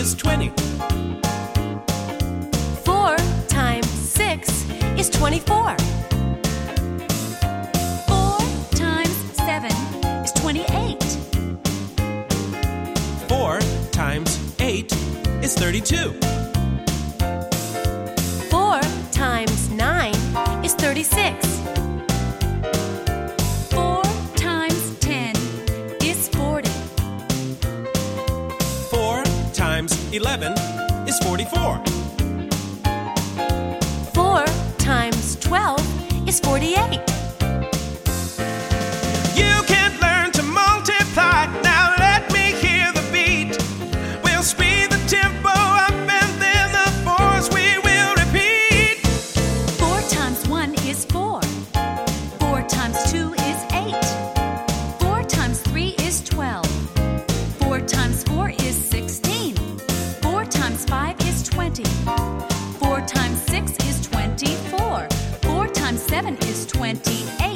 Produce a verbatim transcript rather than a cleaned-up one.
is twenty. Four times six is twenty-four. Four times seven is twenty-eight. Four times eight is thirty-two. Four times nine is thirty-six. Four times ten is forty. Four times eleven is forty-four. Four times twelve is forty-eight. You can learn to multiply. Now let me hear the beat. We'll speed the tempo up and then the fours we will repeat. Four times one is four. Four times two is eight. Four times three is twelve. Four times four is sixteen. Four times five is twenty. Four times six is twenty-four. Four times seven is twenty-eight.